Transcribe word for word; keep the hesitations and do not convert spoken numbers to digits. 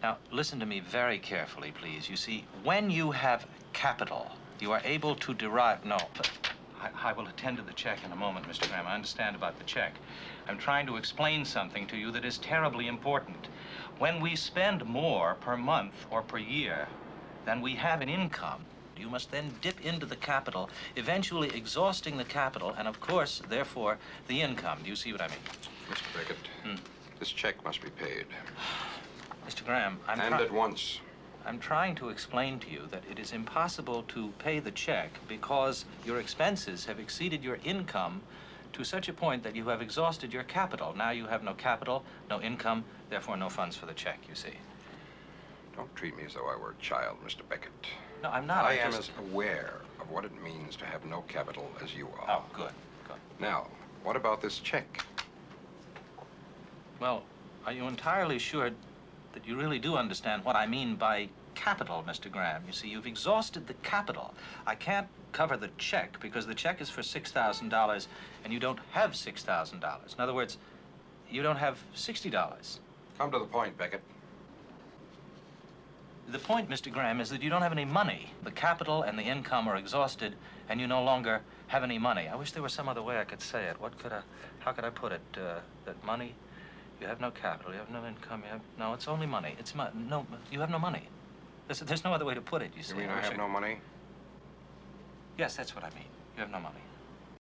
Now, listen to me very carefully, please. You see, when you have capital, you are able to derive... No, I, I will attend to the check in a moment, Mister Graham. I understand about the check. I'm trying to explain something to you that is terribly important. When we spend more per month or per year than we have in income, you must then dip into the capital, eventually exhausting the capital and, of course, therefore, the income. Do you see what I mean? Mister Beckett, hmm? This check must be paid. Mister Graham, I'm And at once. I'm trying to explain to you that it is impossible to pay the check because your expenses have exceeded your income to such a point that you have exhausted your capital. Now you have no capital, no income, therefore no funds for the check, you see. Don't treat me as though I were a child, Mister Beckett. No, I'm not. I I'm am just... as aware of what it means to have no capital as you are. Oh, good, good. Now, what about this check? Well, are you entirely sure that you really do understand what I mean by capital, Mister Graham? You see, you've exhausted the capital. I can't cover the check because the check is for six thousand dollars and you don't have six thousand dollars. In other words, you don't have sixty dollars. Come to the point, Beckett. The point, Mister Graham, is that you don't have any money. The capital and the income are exhausted, and you no longer have any money. I wish there was some other way I could say it. What could I, how could I put it? Uh, that money, you have no capital, you have no income, you have, no, it's only money. It's mo no, you have no money. There's, there's no other way to put it, you see. You mean I I have I... no money? Yes, that's what I mean. You have no money.